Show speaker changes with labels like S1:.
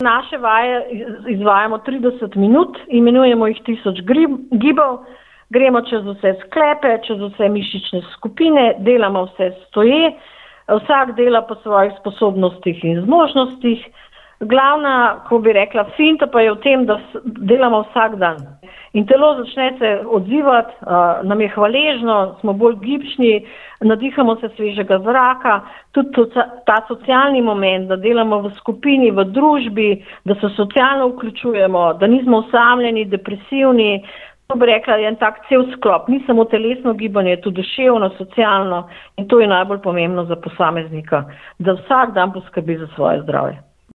S1: Naše vaje izvajamo 30 minut, imenujemo jih 1000 gibov, gremo čez vse sklepe, čez vse mišične skupine, delamo vse stoje, vsak dela po svojih sposobnostih in zmožnostih. Glavna, ko bi rekla, finta pa je v tem, da delamo vsak dan. In telo začne se odzivati, nam je hvaležno, smo bolj gibčni, nadihamo se svežega zraka, tudi ta socialni moment, da delamo v skupini, v družbi, da se socialno vključujemo, da nismo osamljeni, depresivni. To bi rekla, je en tak cel sklop, ni samo telesno gibanje, tudi duševno, socialno in to je najbolj pomembno za posameznika, da vsak dan poskrbi za svoje zdravje.